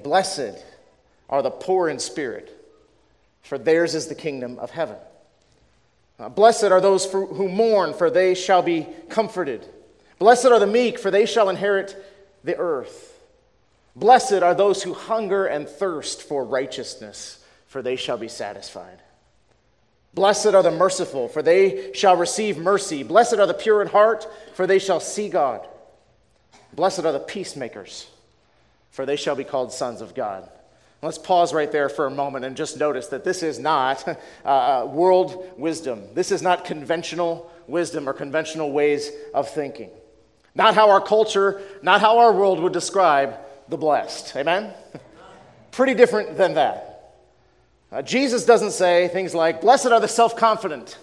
blessed are the poor in spirit, for theirs is the kingdom of heaven. Blessed are those who mourn, for they shall be comforted. Blessed are the meek, for they shall inherit the earth. Blessed are those who hunger and thirst for righteousness, for they shall be satisfied. Blessed are the merciful, for they shall receive mercy. Blessed are the pure in heart, for they shall see God. Blessed are the peacemakers, for they shall be called sons of God. Let's pause right there for a moment and just notice that this is not world wisdom. This is not conventional wisdom or conventional ways of thinking. Not how our culture, not how our world would describe the blessed. Amen? Pretty different than that. Jesus doesn't say things like, blessed are the self-confident.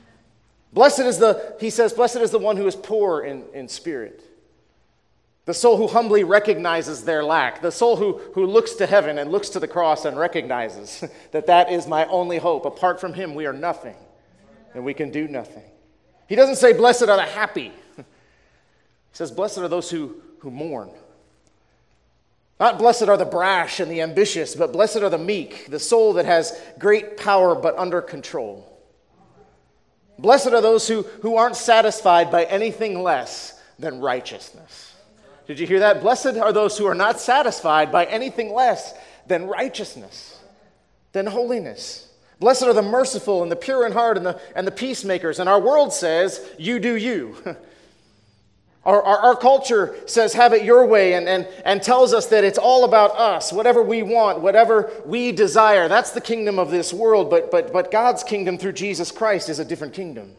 He says, blessed is the one who is poor in spirit. The soul who humbly recognizes their lack. The soul who looks to heaven and looks to the cross and recognizes that is my only hope. Apart from him, we are nothing, and we can do nothing. He doesn't say, blessed are the happy. He says, blessed are those who mourn. Not blessed are the brash and the ambitious, but blessed are the meek, the soul that has great power but under control. Blessed are those who aren't satisfied by anything less than righteousness. Did you hear that? Blessed are those who are not satisfied by anything less than righteousness, than holiness. Blessed are the merciful and the pure in heart and the peacemakers. And our world says, you do you. Our culture says, have it your way, and tells us that it's all about us, whatever we want, whatever we desire. That's the kingdom of this world, but God's kingdom through Jesus Christ is a different kingdom.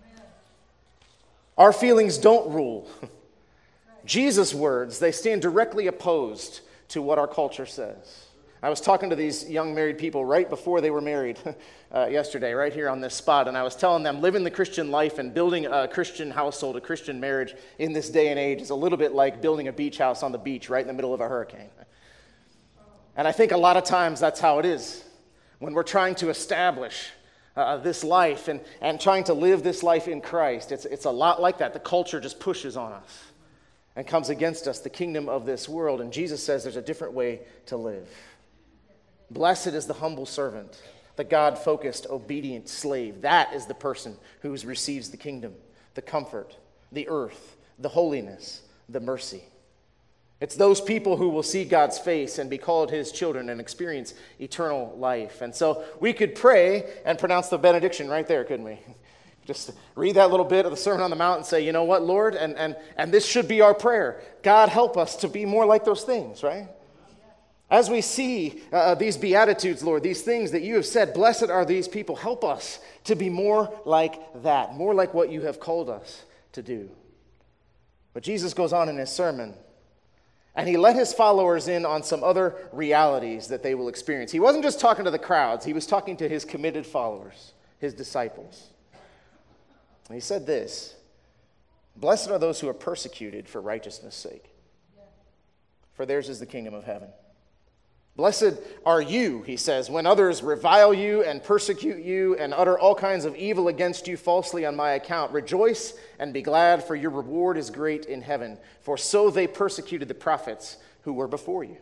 Our feelings don't rule. Jesus' words, they stand directly opposed to what our culture says. I was talking to these young married people right before they were married yesterday, right here on this spot, and I was telling them living the Christian life and building a Christian household, a Christian marriage in this day and age is a little bit like building a beach house on the beach right in the middle of a hurricane. And I think a lot of times that's how it is when we're trying to establish this life and trying to live this life in Christ. It's a lot like that. The culture just pushes on us and comes against us, the kingdom of this world. And Jesus says there's a different way to live. Blessed is the humble servant, the God-focused, obedient slave. That is the person who receives the kingdom, the comfort, the earth, the holiness, the mercy. It's those people who will see God's face and be called his children and experience eternal life. And so we could pray and pronounce the benediction right there, couldn't we? Just read that little bit of the Sermon on the Mount and say, you know what, Lord? And this should be our prayer. God, help us to be more like those things, right? As we see these Beatitudes, Lord, these things that you have said, blessed are these people. Help us to be more like that, more like what you have called us to do. But Jesus goes on in his sermon, and he let his followers in on some other realities that they will experience. He wasn't just talking to the crowds. He was talking to his committed followers, his disciples. And he said this, blessed are those who are persecuted for righteousness' sake, for theirs is the kingdom of heaven. Blessed are you, he says, when others revile you and persecute you and utter all kinds of evil against you falsely on my account. Rejoice and be glad, for your reward is great in heaven. For so they persecuted the prophets who were before you.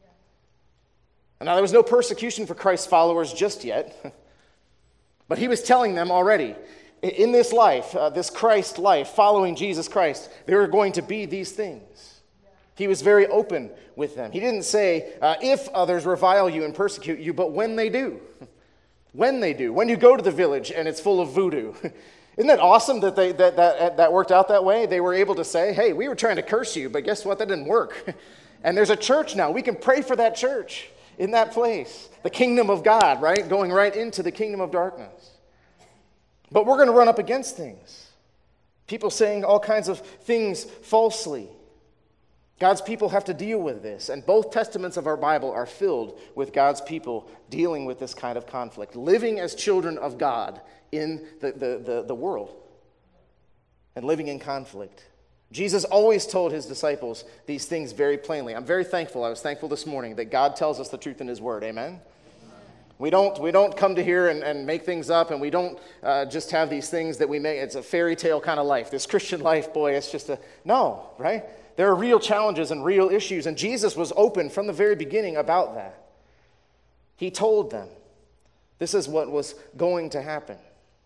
And now there was no persecution for Christ's followers just yet, but he was telling them already, in this life, this Christ life, following Jesus Christ, there are going to be these things. He was very open with them. He didn't say, if others revile you and persecute you, but when they do. When they do. When you go to the village and it's full of voodoo. Isn't that awesome that that worked out that way? They were able to say, hey, we were trying to curse you, but guess what? That didn't work. And there's a church now. We can pray for that church in that place. The kingdom of God, right? Going right into the kingdom of darkness. But we're going to run up against things. People saying all kinds of things falsely. God's people have to deal with this. And both testaments of our Bible are filled with God's people dealing with this kind of conflict. Living as children of God in the world. And living in conflict. Jesus always told his disciples these things very plainly. I'm very thankful. I was thankful this morning that God tells us the truth in his word. Amen? We don't come to here and make things up, and we don't just have these things that we make. It's a fairy tale kind of life. This Christian life, boy, it's just no, right? There are real challenges and real issues, and Jesus was open from the very beginning about that. He told them this is what was going to happen.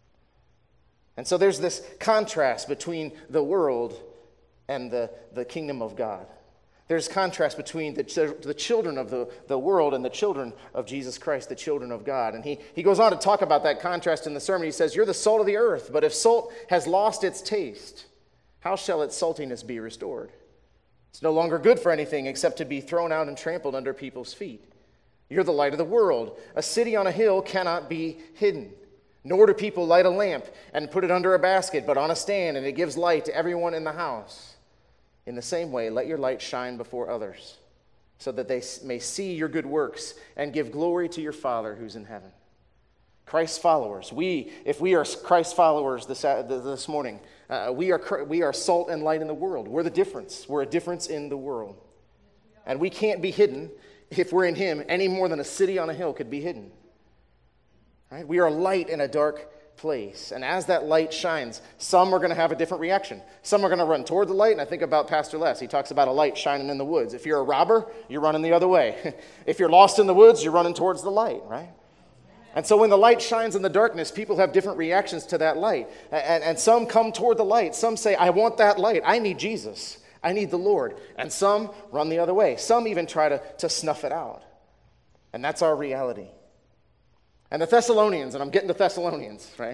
And so there's this contrast between the world and the kingdom of God. There's contrast between the children of the world and the children of Jesus Christ, the children of God. And he goes on to talk about that contrast in the sermon. He says, you're the salt of the earth, but if salt has lost its taste, how shall its saltiness be restored? It's no longer good for anything except to be thrown out and trampled under people's feet. You're the light of the world. A city on a hill cannot be hidden. Nor do people light a lamp and put it under a basket, but on a stand, and it gives light to everyone in the house. In the same way, let your light shine before others, so that they may see your good works and give glory to your Father who's in heaven. Christ's followers, if we are Christ's followers this morning, we are salt and light in the world. We're the difference. We're a difference in the world. And we can't be hidden if we're in Him any more than a city on a hill could be hidden. Right? We are light in a dark place. And as that light shines, some are going to have a different reaction. Some are going to run toward the light. And I think about Pastor Les. He talks about a light shining in the woods. If you're a robber, you're running the other way. If you're lost in the woods, you're running towards the light, right? And so when the light shines in the darkness, people have different reactions to that light. And some come toward the light. Some say, I want that light. I need Jesus. I need the Lord. And some run the other way. Some even try to snuff it out. And that's our reality. And the Thessalonians, and I'm getting to Thessalonians, right?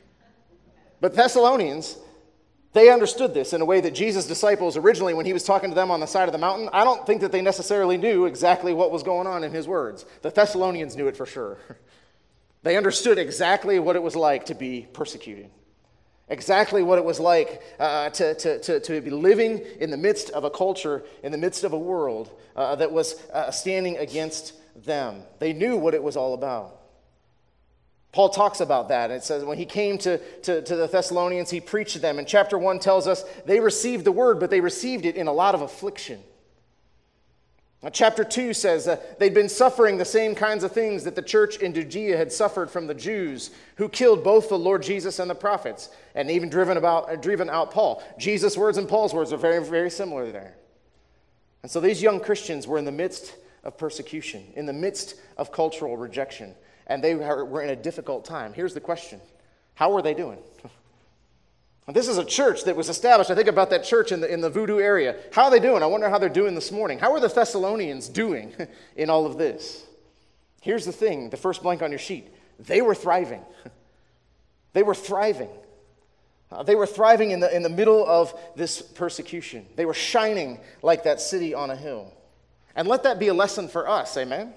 But Thessalonians, they understood this in a way that Jesus' disciples originally, when he was talking to them on the side of the mountain, I don't think that they necessarily knew exactly what was going on in his words. The Thessalonians knew it for sure. They understood exactly what it was like to be persecuted. Exactly what it was like to be living in the midst of a culture, in the midst of a world that was standing against them. They knew what it was all about. Paul talks about that. It says when he came to the Thessalonians, he preached to them. And chapter 1 tells us they received the word, but they received it in a lot of affliction. Now, chapter 2 says they'd been suffering the same kinds of things that the church in Judea had suffered from the Jews, who killed both the Lord Jesus and the prophets, and even driven out Paul. Jesus' words and Paul's words are very, very similar there. And so these young Christians were in the midst of persecution, in the midst of cultural rejection. And they were in a difficult time. Here's the question. How were they doing? And this is a church that was established. I think about that church in the Voodoo area. How are they doing? I wonder how they're doing this morning. How are the Thessalonians doing in all of this? Here's the thing, the first blank on your sheet. They were thriving. They were thriving. They were thriving in the middle of this persecution. They were shining like that city on a hill. And let that be a lesson for us, amen?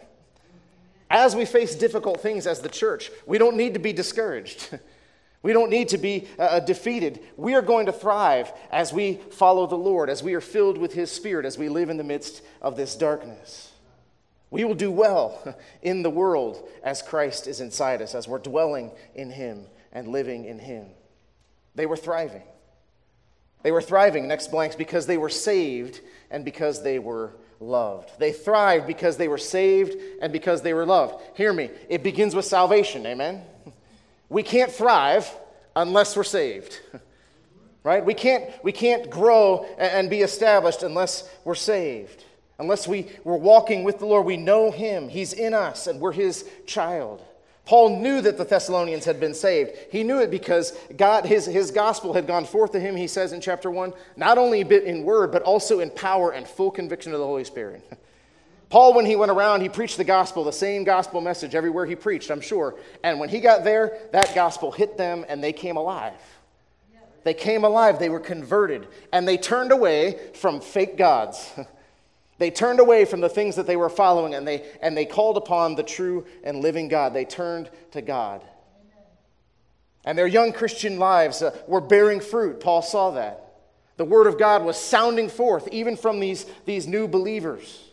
As we face difficult things as the church, we don't need to be discouraged. We don't need to be defeated. We are going to thrive as we follow the Lord, as we are filled with His Spirit, as we live in the midst of this darkness. We will do well in the world as Christ is inside us, as we're dwelling in Him and living in Him. They were thriving. They were thriving, next blanks, because they were saved and because they were loved. They thrived because they were saved and because they were loved. Hear me. It begins with salvation. Amen? We can't thrive unless we're saved. Right? We can't grow and be established unless we're saved. Unless we're walking with the Lord. We know Him. He's in us and we're His child. Paul knew that the Thessalonians had been saved. He knew it because God, his gospel had gone forth to him, he says in chapter 1, not only in word, but also in power and full conviction of the Holy Spirit. Paul, when he went around, he preached the gospel, the same gospel message everywhere he preached, I'm sure. And when he got there, that gospel hit them and they came alive. They came alive, they were converted, and they turned away from fake gods. They turned away from the things that they were following, and they called upon the true and living God. They turned to God. Amen. And their young Christian lives were bearing fruit. Paul saw that. The word of God was sounding forth, even from these new believers.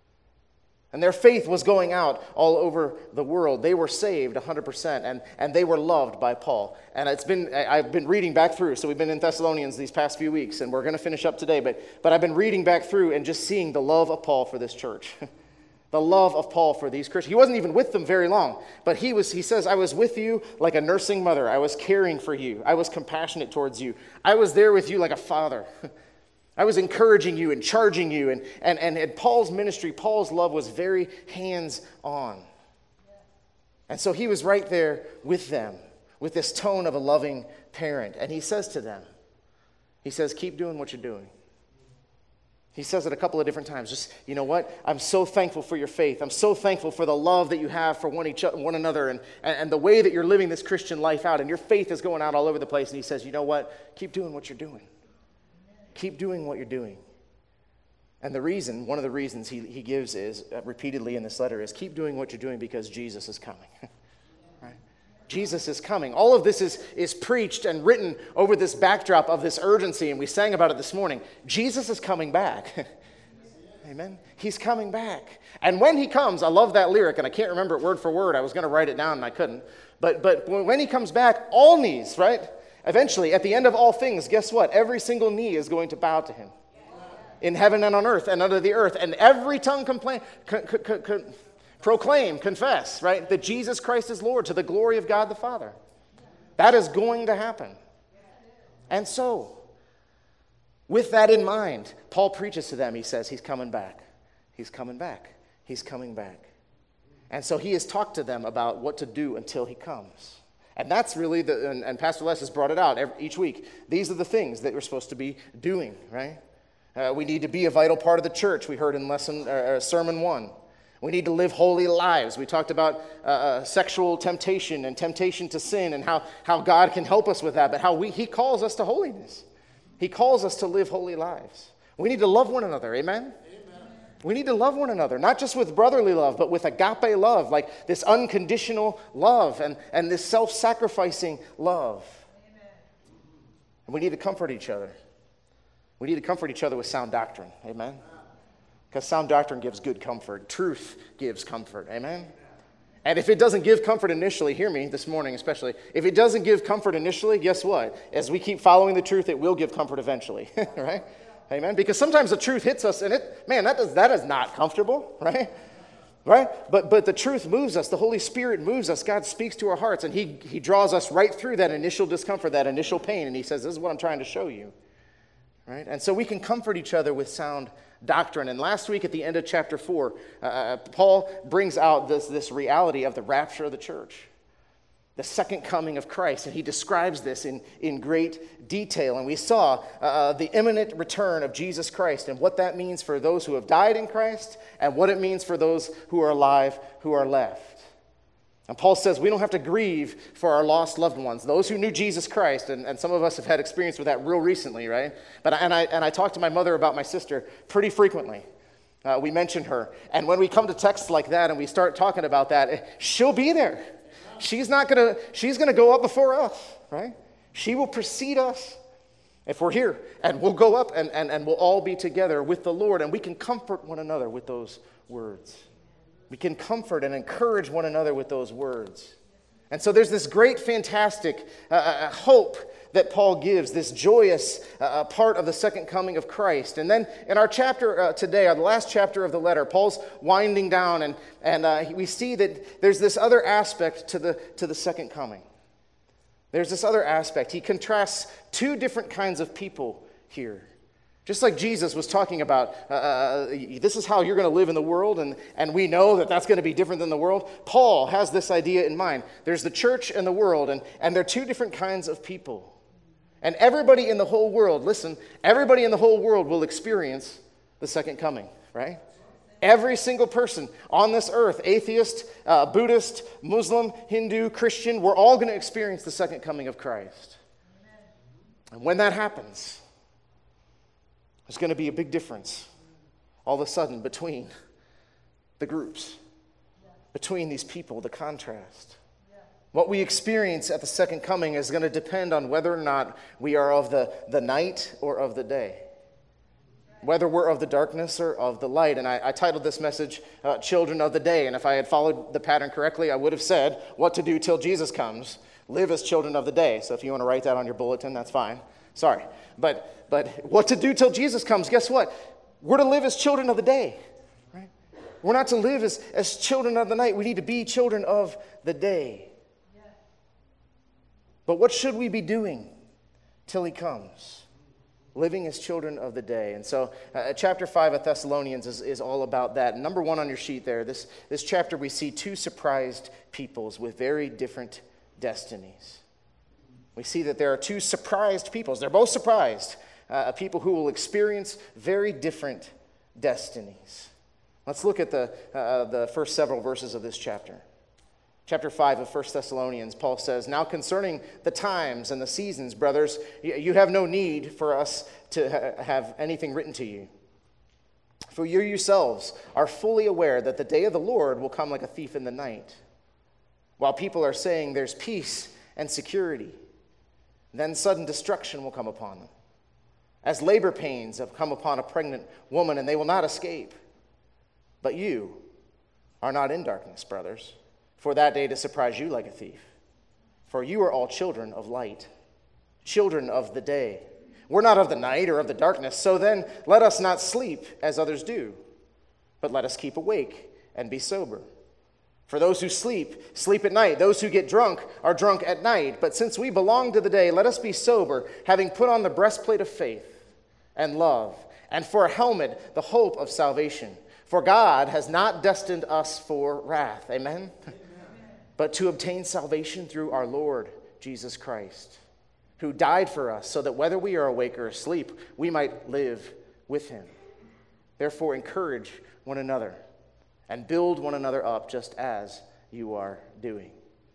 And their faith was going out all over the world. They were saved 100%, and they were loved by Paul. And I've been reading back through, so we've been in Thessalonians these past few weeks, and we're going to finish up today, but I've been reading back through and just seeing the love of Paul for this church. The love of Paul for these Christians. He wasn't even with them very long, but he says, I was with you like a nursing mother. I was caring for you. I was compassionate towards you. I was there with you like a father. I was encouraging you and charging you. And Paul's ministry, Paul's love was very hands-on. And so he was right there with them, with this tone of a loving parent. And he says to them, he says, keep doing what you're doing. He says it a couple of different times. Just, you know what? I'm so thankful for your faith. I'm so thankful for the love that you have for one another and the way that you're living this Christian life out. And your faith is going out all over the place. And he says, you know what? Keep doing what you're doing. Keep doing what you're doing. And one of the reasons he gives is, repeatedly in this letter, is keep doing what you're doing because Jesus is coming. Right? Jesus is coming. All of this is preached and written over this backdrop of this urgency, and we sang about it this morning. Jesus is coming back. Amen? He's coming back. And when he comes, I love that lyric, and I can't remember it word for word. I was going to write it down, and I couldn't. But when he comes back, all knees, right? Eventually, at the end of all things, guess what? Every single knee is going to bow to him. In heaven and on earth and under the earth. And every tongue proclaim, confess, right, that Jesus Christ is Lord to the glory of God the Father. That is going to happen. And so, with that in mind, Paul preaches to them. He says, he's coming back. He's coming back. He's coming back. And so he has talked to them about what to do until he comes. And that's really, and Pastor Les has brought it out each week. These are the things that we're supposed to be doing, right? We need to be a vital part of the church. We heard in Sermon 1. We need to live holy lives. We talked about sexual temptation and temptation to sin and how God can help us with that, but how he calls us to holiness. He calls us to live holy lives. We need to love one another. Amen? Amen. We need to love one another, not just with brotherly love, but with agape love, like this unconditional love and this self-sacrificing love. Amen. And we need to comfort each other. We need to comfort each other with sound doctrine. Amen? Because sound doctrine gives good comfort. Truth gives comfort. Amen? And if it doesn't give comfort initially, hear me this morning especially, if it doesn't give comfort initially, guess what? As we keep following the truth, it will give comfort eventually. Right? Amen? Because sometimes the truth hits us and that is not comfortable. Right? Right? But the truth moves us. The Holy Spirit moves us. God speaks to our hearts and he draws us right through that initial discomfort, that initial pain. And he says, this is what I'm trying to show you. Right? And so we can comfort each other with sound doctrine. And last week at the end of chapter 4, Paul brings out this reality of the rapture of the church, the second coming of Christ. And he describes this in great detail. And we saw the imminent return of Jesus Christ and what that means for those who have died in Christ and what it means for those who are alive, who are left. And Paul says we don't have to grieve for our lost loved ones, those who knew Jesus Christ, and some of us have had experience with that real recently, right? I talk to my mother about my sister pretty frequently. We mention her. And when we come to texts like that and we start talking about that, she'll be there. She's going to go up before us, right? She will precede us if we're here. And we'll go up and we'll all be together with the Lord. And we can comfort one another with those words. We can comfort and encourage one another with those words. And so there's this great, fantastic hope that Paul gives, this joyous part of the second coming of Christ. And then in our chapter today, the last chapter of the letter, Paul's winding down, and we see that there's this other aspect to the second coming. There's this other aspect. He contrasts two different kinds of people here. Just like Jesus was talking about, this is how you're going to live in the world, and we know that that's going to be different than the world. Paul has this idea in mind. There's the church and the world, and they're two different kinds of people. And everybody in the whole world, listen, everybody in the whole world will experience the second coming, right? Every single person on this earth, atheist, Buddhist, Muslim, Hindu, Christian, we're all going to experience the second coming of Christ. And when that happens, there's going to be a big difference all of a sudden between the groups, between these people, the contrast. What we experience at the second coming is going to depend on whether or not we are of the night or of the day, whether we're of the darkness or of the light. And I titled this message, Children of the Day. And if I had followed the pattern correctly, I would have said, what to do till Jesus comes. Live as children of the day. So if you want to write that on your bulletin, that's fine. Sorry. But what to do till Jesus comes, guess what? We're to live as children of the day, right? We're not to live as children of the night. We need to be children of the day. But what should we be doing till he comes? living as children of the day. And so chapter 5 of Thessalonians is all about that. Number 1 on your sheet there, this chapter we see two surprised peoples with very different destinies. We see that there are two surprised peoples. They're both surprised. People who will experience very different destinies. Let's look at the first several verses of this chapter. Chapter 5 of 1 Thessalonians, Paul says, "Now concerning the times and the seasons, brothers, you have no need for us to have anything written to you. For you yourselves are fully aware that the day of the Lord will come like a thief in the night. While people are saying there's peace and security, then sudden destruction will come upon them. As labor pains have come upon a pregnant woman, and they will not escape. But you are not in darkness, brothers, for that day to surprise you like a thief. For you are all children of light, children of the day. We're not of the night or of the darkness, so then let us not sleep as others do, but let us keep awake and be sober. For those who sleep, sleep at night. Those who get drunk are drunk at night. But since we belong to the day, let us be sober, having put on the breastplate of faith and love, and for a helmet, the hope of salvation. For God has not destined us for wrath." Amen? "But to obtain salvation through our Lord Jesus Christ, who died for us, so that whether we are awake or asleep, we might live with him. Therefore encourage one another and build one another up, just as you are doing."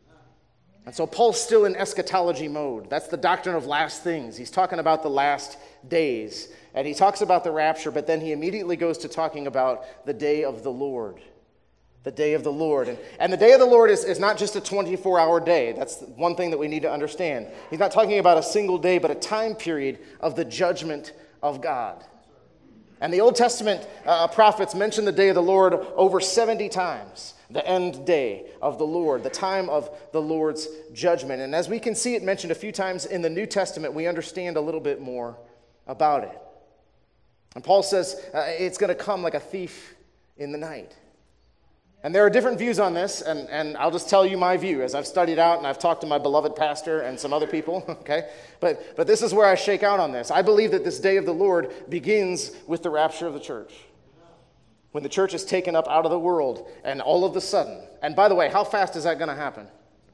And so Paul's still in eschatology mode. That's the doctrine of last things. He's talking about the last days. And he talks about the rapture, but then he immediately goes to talking about the day of the Lord. The day of the Lord. And the day of the Lord is not just a 24-hour day. That's one thing that we need to understand. He's not talking about a single day, but a time period of the judgment of God. And the Old Testament prophets mention the day of the Lord over 70 times. The end day of the Lord, the time of the Lord's judgment. And as we can see it mentioned a few times in the New Testament, we understand a little bit more about it. And Paul says it's going to come like a thief in the night. And there are different views on this, and I'll just tell you my view as I've studied out and I've talked to my beloved pastor and some other people, okay? But this is where I shake out on this. I believe that this day of the Lord begins with the rapture of the church. When the church is taken up out of the world, and all of a sudden, and by the way, how fast is that going to happen?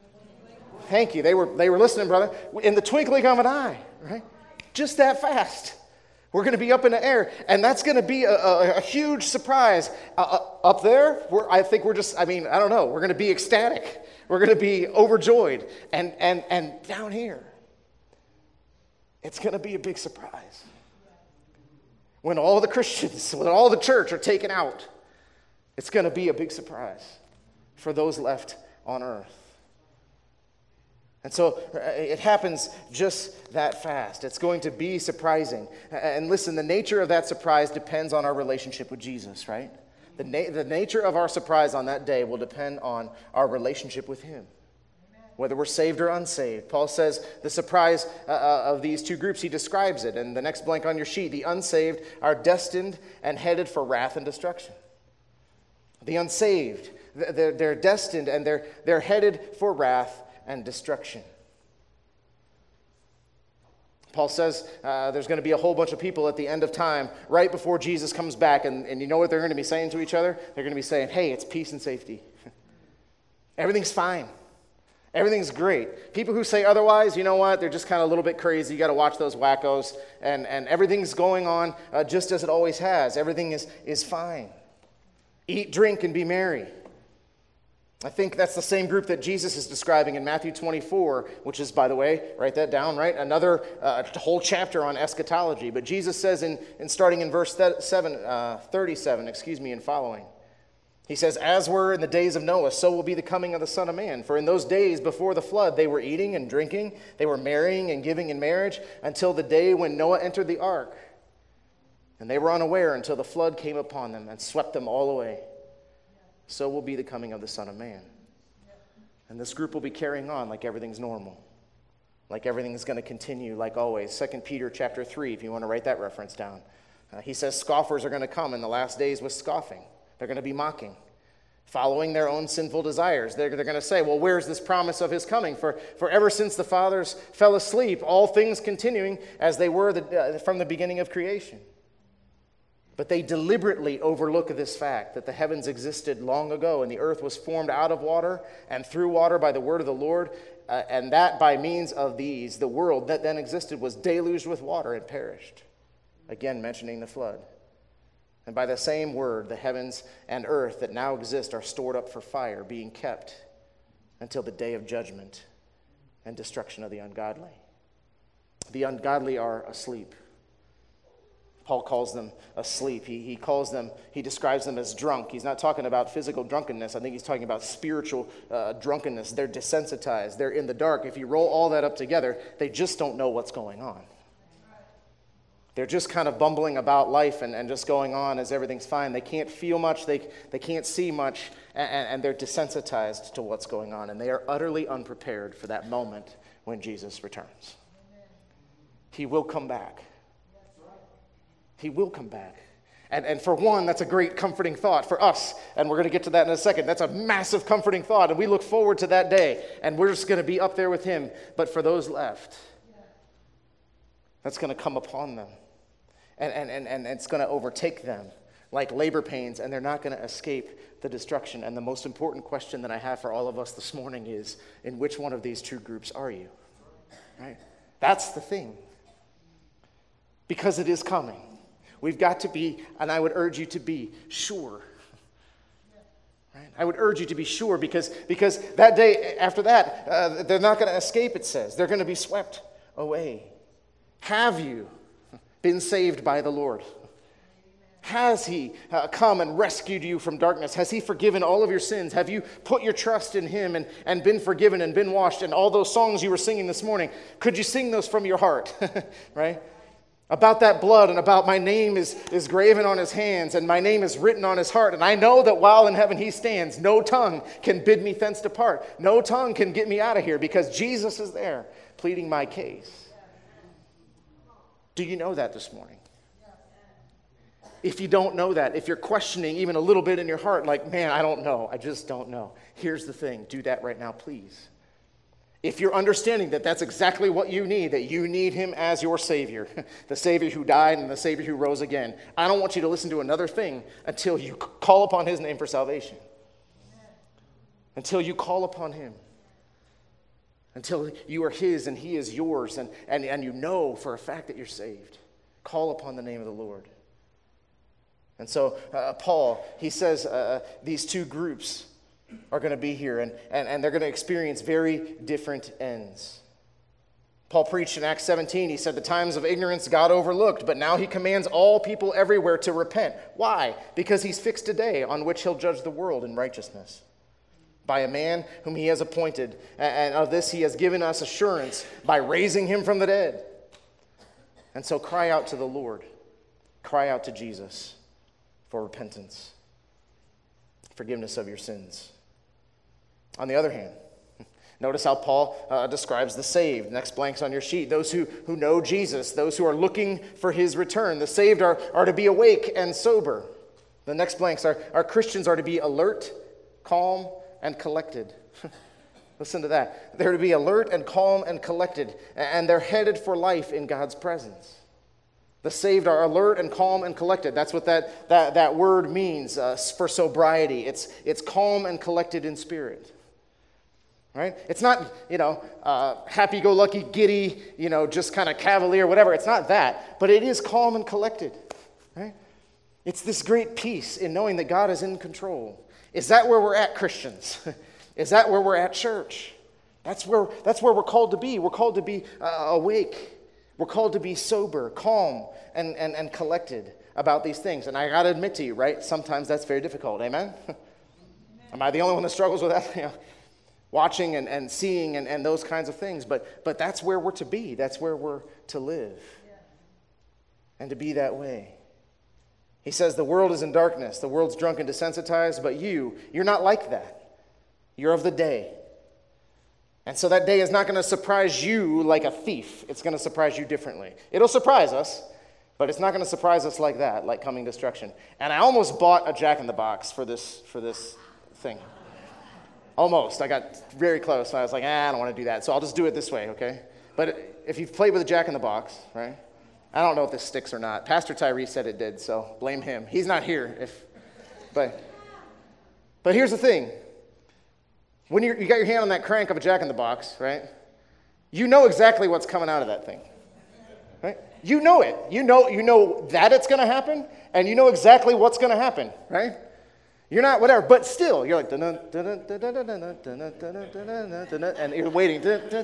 Thank you. They were listening, brother. In the twinkling of an eye, right? Just that fast. We're going to be up in the air, and that's going to be a huge surprise. Up there, I don't know. We're going to be ecstatic. We're going to be overjoyed. And down here, it's going to be a big surprise. When all the Christians, when all the church are taken out, it's going to be a big surprise for those left on earth. And so it happens just that fast. It's going to be surprising. And listen, the nature of that surprise depends on our relationship with Jesus, right? The nature of our surprise on that day will depend on our relationship with him, whether we're saved or unsaved. Paul says the surprise of these two groups, he describes it. And the next blank on your sheet, the unsaved are destined and headed for wrath and destruction. The unsaved, they're destined and they're headed for wrath and destruction. Paul says there's going to be a whole bunch of people at the end of time, right before Jesus comes back, and you know what they're going to be saying to each other? They're going to be saying, hey, it's peace and safety. Everything's fine. Everything's great. People who say otherwise, you know what? They're just kind of a little bit crazy. You got to watch those wackos, and everything's going on just as it always has. Everything is fine. Eat, drink, and be merry. I think that's the same group that Jesus is describing in Matthew 24, which is, by the way, write that down, right? Another whole chapter on eschatology. But Jesus says, in starting in verse 37, and following, he says, "As were in the days of Noah, so will be the coming of the Son of Man. For in those days before the flood, they were eating and drinking, they were marrying and giving in marriage, until the day when Noah entered the ark. And they were unaware until the flood came upon them and swept them all away. So will be the coming of the Son of Man." And this group will be carrying on like everything's normal, like everything is going to continue like always. 2 Peter chapter 3, if you want to write that reference down. He says scoffers are going to come in the last days with scoffing. They're going to be mocking. following their own sinful desires. They're going to say, well, where's this promise of his coming? For ever since the fathers fell asleep, all things continuing as they were from the beginning of creation. But they deliberately overlook this fact that the heavens existed long ago and the earth was formed out of water and through water by the word of the Lord, and that by means of these, the world that then existed was deluged with water and perished. Again, mentioning the flood. And by the same word, the heavens and earth that now exist are stored up for fire, being kept until the day of judgment and destruction of the ungodly. The ungodly are asleep. Paul calls them asleep. He describes them as drunk. He's not talking about physical drunkenness. I think he's talking about spiritual drunkenness. They're desensitized. They're in the dark. If you roll all that up together, they just don't know what's going on. They're just kind of bumbling about life and just going on as everything's fine. They can't feel much. They can't see much. And they're desensitized to what's going on. And they are utterly unprepared for that moment when Jesus returns. He will come back. He will come back. And for one, that's a great comforting thought for us. And we're going to get to that in a second. That's a massive comforting thought. And we look forward to that day. And we're just going to be up there with him. But for those left, that's going to come upon them. And it's going to overtake them like labor pains. And they're not going to escape the destruction. And the most important question that I have for all of us this morning is, in which one of these two groups are you? Right? That's the thing. Because it is coming. We've got to be, and I would urge you to be sure. Right? I would urge you to be sure because that day after that, they're not going to escape, it says. They're going to be swept away. Have you been saved by the Lord? Has he come and rescued you from darkness? Has he forgiven all of your sins? Have you put your trust in him and been forgiven and been washed? And all those songs you were singing this morning, could you sing those from your heart? Right? About that blood and about my name is graven on his hands and my name is written on his heart. And I know that while in heaven he stands, no tongue can bid me thence depart. No tongue can get me out of here because Jesus is there pleading my case. Do you know that this morning? If you don't know that, if you're questioning even a little bit in your heart, like, man, I don't know, I just don't know. Here's the thing, do that right now, please. If you're understanding that that's exactly what you need, that you need him as your Savior, the Savior who died and the Savior who rose again, I don't want you to listen to another thing until you call upon his name for salvation. Until you call upon him. Until you are his and he is yours and you know for a fact that you're saved. Call upon the name of the Lord. And so Paul, he says these two groups are going to be here, and they're going to experience very different ends. Paul preached in Acts 17, he said, the times of ignorance God overlooked, but now he commands all people everywhere to repent. Why? Because he's fixed a day on which he'll judge the world in righteousness by a man whom he has appointed, and of this he has given us assurance by raising him from the dead. And so cry out to the Lord, cry out to Jesus for repentance, forgiveness of your sins. On the other hand, notice how Paul describes the saved. Next blank's on your sheet. Those who know Jesus, those who are looking for his return. The saved are to be awake and sober. The next blanks are Christians are to be alert, calm, and collected. Listen to that. They're to be alert and calm and collected, and they're headed for life in God's presence. The saved are alert and calm and collected. That's what that word means for sobriety. It's calm and collected in spirit. Right? It's not, happy-go-lucky, giddy, just kind of cavalier, whatever. It's not that. But it is calm and collected. Right? It's this great peace in knowing that God is in control. Is that where we're at, Christians? Is that where we're at, church? That's where we're called to be. We're called to be awake. We're called to be sober, calm, and collected about these things. And I got to admit to you, right, sometimes that's very difficult. Amen? Am I the only one that struggles with that? Watching and seeing and those kinds of things. But that's where we're to be. That's where we're to live. And to be that way. He says the world is in darkness. The world's drunk and desensitized. But you're not like that. You're of the day. And so that day is not going to surprise you like a thief. It's going to surprise you differently. It'll surprise us, but it's not going to surprise us like that, like coming destruction. And I almost bought a Jack in the Box for this thing. Almost. I got very close. I was like, I don't want to do that. So I'll just do it this way, okay? But if you've played with a Jack-in-the-Box, right? I don't know if this sticks or not. Pastor Tyree said it did, so blame him. He's not here. But here's the thing. When you got your hand on that crank of a Jack-in-the-Box, right? You know exactly what's coming out of that thing, right? You know it. You know that it's going to happen, and you know exactly what's going to happen, right? You're not whatever, but still, you're like, and you're waiting,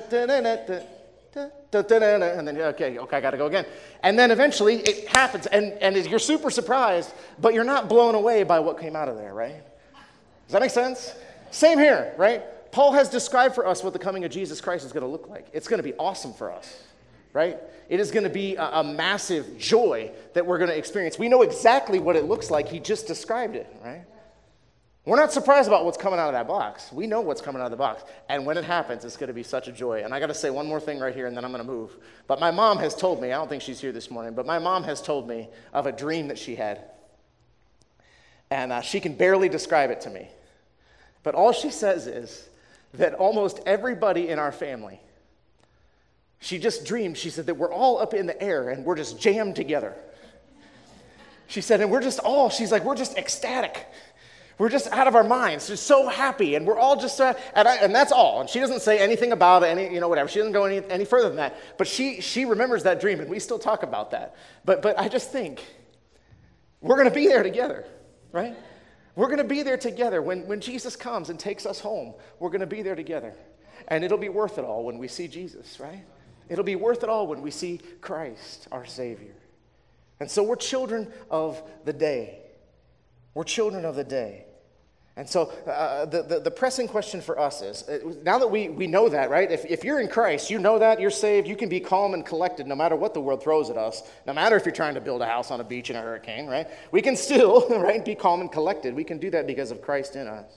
and then, okay, I got to go again. And then eventually it happens, and you're super surprised, but you're not blown away by what came out of there, right? Does that make sense? Same here, right? Paul has described for us what the coming of Jesus Christ is going to look like. It's going to be awesome for us, right? It is going to be a massive joy that we're going to experience. We know exactly what it looks like. He just described it, right? We're not surprised about what's coming out of that box. We know what's coming out of the box. And when it happens, it's going to be such a joy. And I got to say one more thing right here, and then I'm going to move. But my mom has told me, I don't think she's here this morning, but my mom has told me of a dream that she had. And she can barely describe it to me. But all she says is that almost everybody in our family, she just dreamed, she said that we're all up in the air and we're just jammed together. She said, and she's like, we're just ecstatic. We're just out of our minds, just so happy, and we're all just, and that's all. And she doesn't say anything about it, whatever. She doesn't go any further than that. But she remembers that dream, and we still talk about that. But I just think we're going to be there together, right? We're going to be there together. When Jesus comes and takes us home, we're going to be there together. And it'll be worth it all when we see Jesus, right? It'll be worth it all when we see Christ, our Savior. And so we're children of the day. We're children of the day. And so the pressing question for us is, now that we know that, right? If you're in Christ, you know that, you're saved, you can be calm and collected no matter what the world throws at us, no matter if you're trying to build a house on a beach in a hurricane, right? We can still, right, be calm and collected. We can do that because of Christ in us.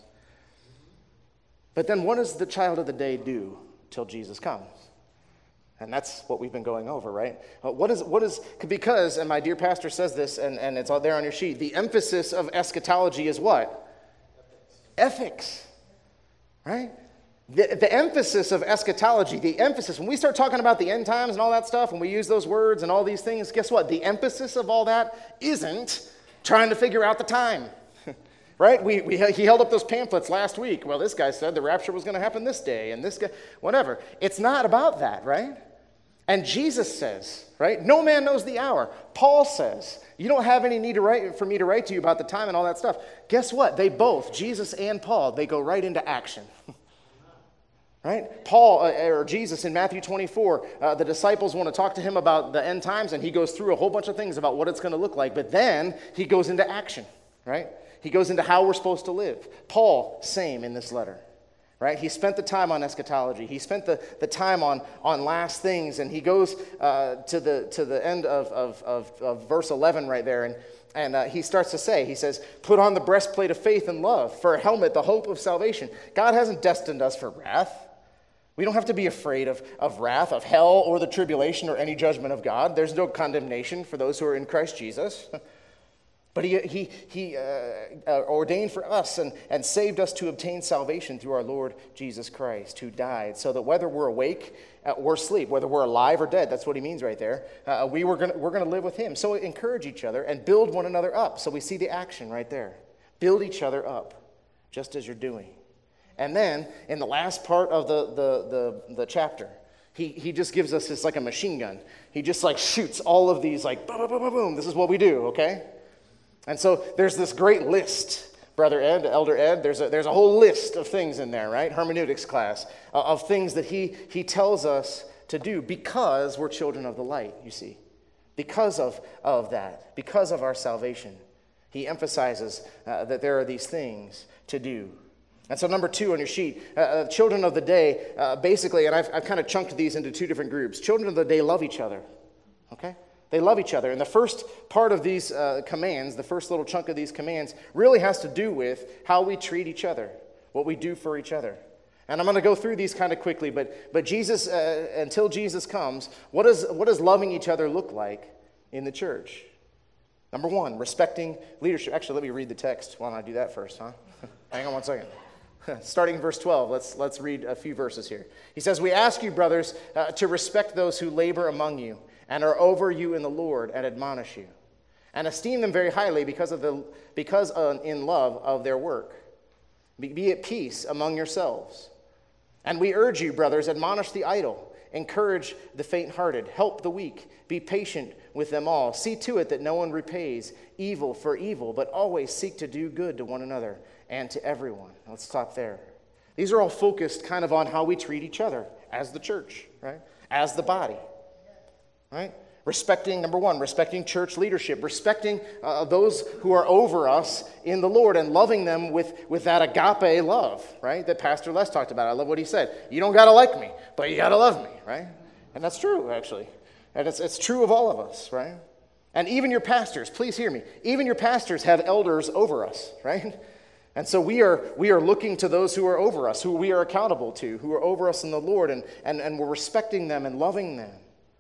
But then what does the child of the day do till Jesus comes? And that's what we've been going over, right? What is because, and my dear pastor says this, and it's all there on your sheet, the emphasis of eschatology is what? Ethics, right? The emphasis of eschatology, when we start talking about the end times and all that stuff, and we use those words and all these things, guess what? The emphasis of all that isn't trying to figure out the time, right? He held up those pamphlets last week. Well, this guy said the rapture was going to happen this day, and this guy, whatever. It's not about that, right? And Jesus says, right, no man knows the hour. Paul says, you don't have any need for me to write to you about the time and all that stuff. Guess what? They both, Jesus and Paul, they go right into action. Right? Paul, or Jesus in Matthew 24, the disciples want to talk to him about the end times, and he goes through a whole bunch of things about what it's going to look like. But then he goes into action, right? He goes into how we're supposed to live. Paul, same in this letter. Right? He spent the time on eschatology. He spent the time on last things, and he goes to the end of verse 11 right there, and he starts to say, he says, put on the breastplate of faith and love, for a helmet, the hope of salvation. God hasn't destined us for wrath. We don't have to be afraid of wrath, of hell, or the tribulation, or any judgment of God. There's no condemnation for those who are in Christ Jesus. But he ordained for us and saved us to obtain salvation through our Lord Jesus Christ, who died, so that whether we're awake or asleep, whether we're alive or dead, that's what he means right there, we're going to live with him. So encourage each other and build one another up. So we see the action right there. Build each other up, just as you're doing. And then, in the last part of the chapter, he just gives us this like a machine gun. He just like shoots all of these like, boom, boom, boom, boom, boom. This is what we do, okay? And so there's this great list, Brother Ed, Elder Ed, there's a whole list of things in there, right? Hermeneutics class, of things that he tells us to do because we're children of the light, you see. Because of that, because of our salvation, he emphasizes that there are these things to do. And so number 2 on your sheet, children of the day, basically, and I've kind of chunked these into 2 different groups. Children of the day love each other, okay? They love each other. And the first part of these commands, the first little chunk of these commands, really has to do with how we treat each other, what we do for each other. And I'm going to go through these kind of quickly, but Jesus, until Jesus comes, what does loving each other look like in the church? Number 1, respecting leadership. Actually, let me read the text. Why don't I do that first, huh? Hang on one second. Starting in verse 12, let's read a few verses here. He says, "We ask you, brothers, to respect those who labor among you and are over you in the Lord and admonish you, and esteem them very highly because in love of their work. Be at peace among yourselves. And we urge you, brothers, admonish the idle, encourage the faint-hearted, help the weak, be patient with them all. See to it that no one repays evil for evil, but always seek to do good to one another and to everyone." Let's stop there. These are all focused kind of on how we treat each other as the church, right? As the body, right? Respecting, number one, respecting church leadership, respecting those who are over us in the Lord and loving them with that agape love, right? That Pastor Les talked about. I love what he said. You don't got to like me, but you got to love me, right? And that's true, actually. And it's true of all of us, right? And even your pastors, please hear me, even your pastors have elders over us, right? And so we are looking to those who are over us, who we are accountable to, who are over us in the Lord, and we're respecting them and loving them.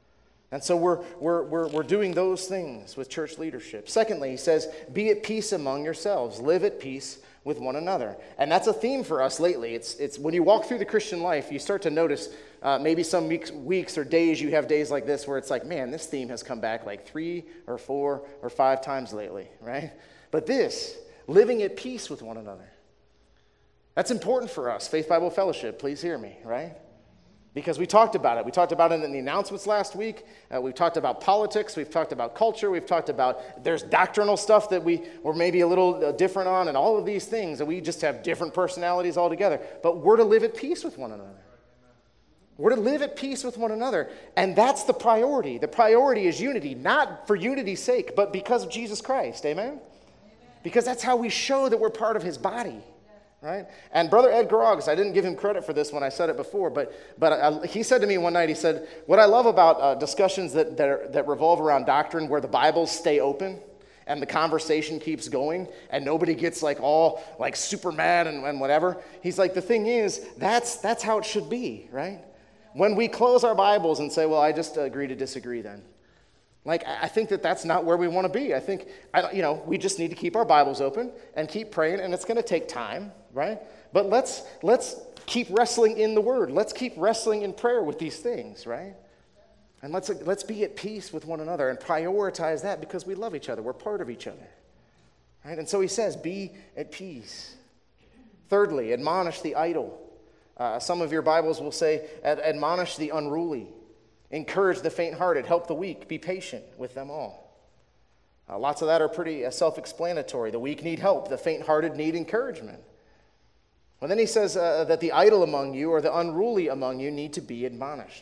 And so we're doing those things with church leadership. Secondly, he says, be at peace among yourselves. Live at peace with one another. And that's a theme for us lately. It's when you walk through the Christian life, you start to notice maybe some weeks or days, you have days like this where it's like, man, this theme has come back like 3 or 4 or 5 times lately, right? But this, living at peace with one another, that's important for us. Faith Bible Fellowship, please hear me, right? Because we talked about it. We talked about it in the announcements last week. We've talked about politics. We've talked about culture. We've talked about there's doctrinal stuff that we're maybe a little different on, and all of these things, and we just have different personalities altogether. But we're to live at peace with one another. We're to live at peace with one another, and that's the priority. The priority is unity, not for unity's sake, but because of Jesus Christ. Amen? Because that's how we show that we're part of his body. Right? And Brother Ed Garoggs, I didn't give him credit for this when I said it before, but he said to me one night, he said, what I love about discussions that revolve around doctrine where the Bibles stay open and the conversation keeps going and nobody gets like all like super mad and whatever, he's like, the thing is, that's how it should be, right? When we close our Bibles and say, well, I just agree to disagree then. Like, I think that's not where we want to be. I think, we just need to keep our Bibles open and keep praying, and it's going to take time, right? But let's keep wrestling in the Word. Let's keep wrestling in prayer with these things, right? And let's be at peace with one another and prioritize that because we love each other. We're part of each other, right? And so he says, be at peace. Thirdly, admonish the idle. Some of your Bibles will say, admonish the unruly. Encourage the faint-hearted, help the weak, be patient with them all. Lots of that are pretty self-explanatory. The weak need help, the faint-hearted need encouragement. Well, then he says that the idle among you or the unruly among you need to be admonished.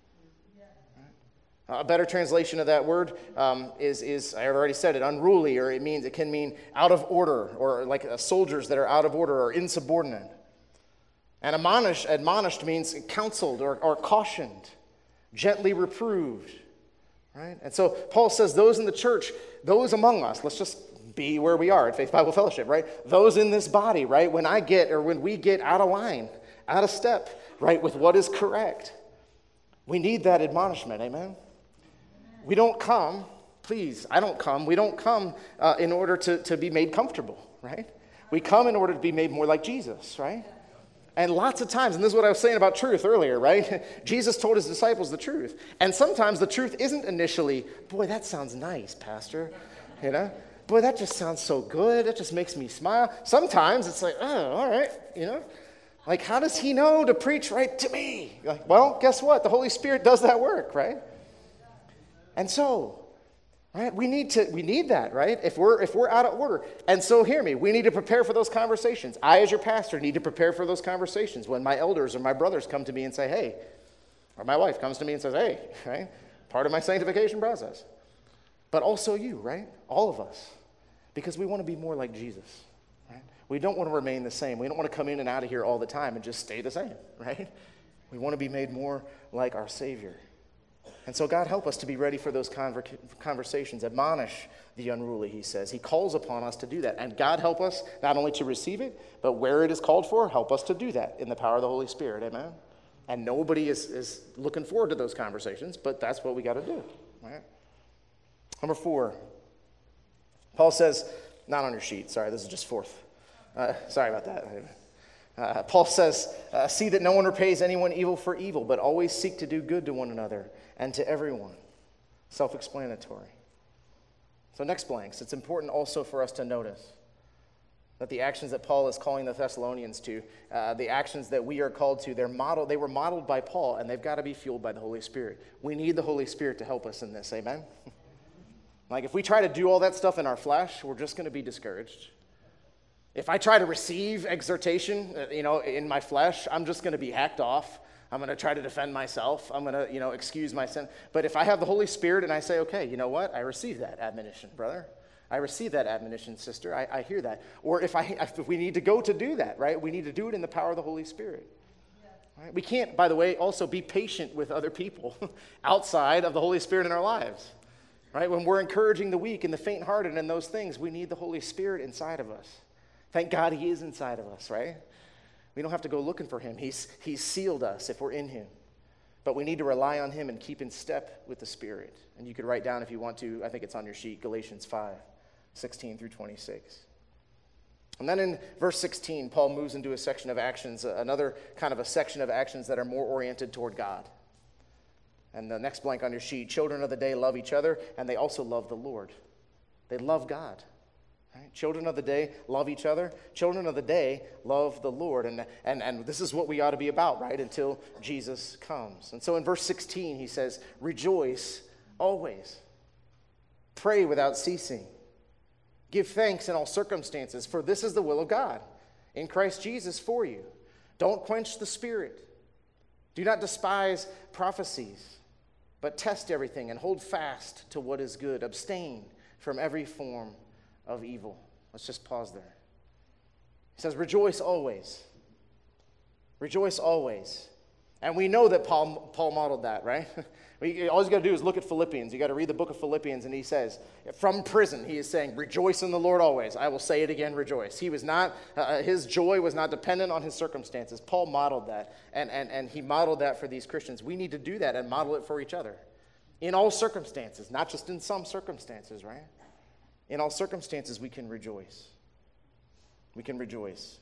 A better translation of that word is I already said it, unruly, or it can mean out of order, or like soldiers that are out of order or insubordinate. And admonished means counseled or cautioned. Gently reproved, right? And so Paul says those in the church, those among us, let's just be where we are at Faith Bible Fellowship, right? Those in this body, right? When we get out of line, out of step, right, with what is correct, we need that admonishment, amen? We don't come, please, we don't come in order to be made comfortable, right? We come in order to be made more like Jesus, right? And lots of times, and this is what I was saying about truth earlier, right? Jesus told his disciples the truth. And sometimes the truth isn't initially, boy, that sounds nice, Pastor. Boy, that just sounds so good. That just makes me smile. Sometimes it's like, oh, all right, Like, how does he know to preach right to me? Like, well, guess what? The Holy Spirit does that work, right? And so, right, we need that, right? If we're out of order. And so hear me, we need to prepare for those conversations. I, as your pastor, need to prepare for those conversations when my elders or my brothers come to me and say, hey, or my wife comes to me and says, hey, right? Part of my sanctification process. But also you, right? All of us. Because we want to be more like Jesus, right? We don't want to remain the same. We don't want to come in and out of here all the time and just stay the same, right? We want to be made more like our Savior. And so God help us to be ready for those conversations. Admonish the unruly, he says. He calls upon us to do that. And God help us not only to receive it, but where it is called for, help us to do that in the power of the Holy Spirit. Amen? And nobody is looking forward to those conversations, but that's what we got to do. Right? Number 4, Paul says, not on your sheet, sorry, this is just fourth. Sorry about that. Paul says, see that no one repays anyone evil for evil, but always seek to do good to one another and to everyone. Self-explanatory. So next blanks, it's important also for us to notice that the actions that Paul is calling the Thessalonians to, the actions that we are called to, they were modeled by Paul, and they've got to be fueled by the Holy Spirit. We need the Holy Spirit to help us in this, amen? Like if we try to do all that stuff in our flesh, we're just going to be discouraged. If I try to receive exhortation, in my flesh, I'm just going to be hacked off. I'm going to try to defend myself. I'm going to, excuse my sin. But if I have the Holy Spirit and I say, okay, you know what? I receive that admonition, brother. I receive that admonition, sister. I hear that. Or if we need to go to do that, right? We need to do it in the power of the Holy Spirit. Yeah. Right? We can't, by the way, also be patient with other people outside of the Holy Spirit in our lives. Right? When we're encouraging the weak and the faint-hearted and those things, we need the Holy Spirit inside of us. Thank God he is inside of us, right? We don't have to go looking for him. He's sealed us if we're in him. But we need to rely on him and keep in step with the Spirit. And you could write down if you want to, I think it's on your sheet, Galatians 5:16 through 26. And then in verse 16, Paul moves into a section of actions, another kind of a section of actions that are more oriented toward God. And the next blank on your sheet, children of the day love each other, and they also love the Lord. They love God. Right? Children of the day love each other. Children of the day love the Lord. And this is what we ought to be about, right, until Jesus comes. And so in verse 16, he says, rejoice always. Pray without ceasing. Give thanks in all circumstances, for this is the will of God in Christ Jesus for you. Don't quench the Spirit. Do not despise prophecies, but test everything and hold fast to what is good. Abstain from every form of evil. Let's just pause there. He says, rejoice always. Rejoice always. And we know that Paul modeled that, right? All you got to do is look at Philippians. You got to read the book of Philippians, and he says, from prison, he is saying, rejoice in the Lord always. I will say it again, rejoice. He was not, his joy was not dependent on his circumstances. Paul modeled that, and he modeled that for these Christians. We need to do that and model it for each other. In all circumstances, not just in some circumstances, right? In all circumstances, we can rejoice. We can rejoice.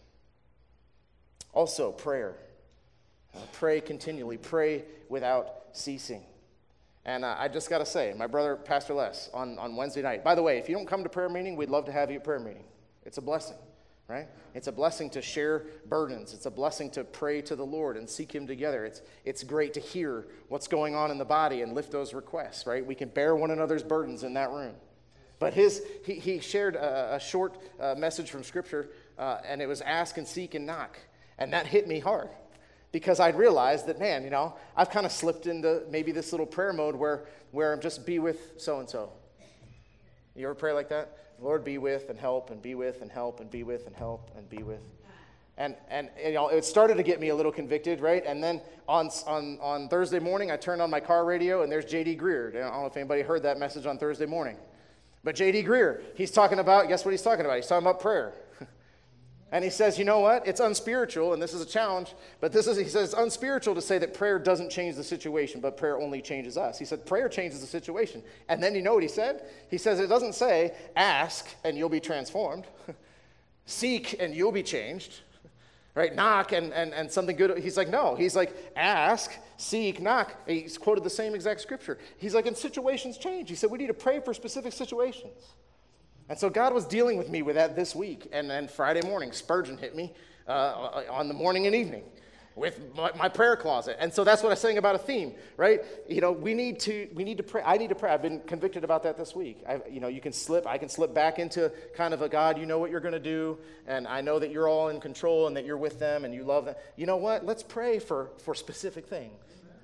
Also, prayer. Pray continually. Pray without ceasing. And I just got to say, my brother, Pastor Les, on Wednesday night. By the way, if you don't come to prayer meeting, we'd love to have you at prayer meeting. It's a blessing, right? It's a blessing to share burdens. It's a blessing to pray to the Lord and seek him together. It's great to hear what's going on in the body and lift those requests, right? We can bear one another's burdens in that room. But he shared a short message from Scripture, and it was ask and seek and knock. And that hit me hard because I'd realized that, man, I've kind of slipped into maybe this little prayer mode where I'm just be with so-and-so. You ever pray like that? Lord, be with and help and be with and help and be with and help and be with. And it started to get me a little convicted, right? And then on Thursday morning, I turned on my car radio, and there's J.D. Greer. I don't know if anybody heard that message on Thursday morning. But J.D. Greer, he's talking about, guess what he's talking about? He's talking about prayer. And he says, you know what? It's unspiritual, and this is a challenge, but he says it's unspiritual to say that prayer doesn't change the situation, but prayer only changes us. He said prayer changes the situation. And then you know what he said? He says it doesn't say ask and you'll be transformed. Seek and you'll be changed. Right? Knock and something good. He's like, no. He's like, ask, seek, knock. He's quoted the same exact scripture. He's like, and situations change. He said, we need to pray for specific situations. And so God was dealing with me with that this week. And then Friday morning, Spurgeon hit me on the morning and evening with my prayer closet. And so that's what I'm saying about a theme, right? We need to pray. I need to pray. I've been convicted about that this week. I can slip back into kind of a God, you know what you're going to do, and I know that you're all in control and that you're with them and you love them. You know what? Let's pray for specific things.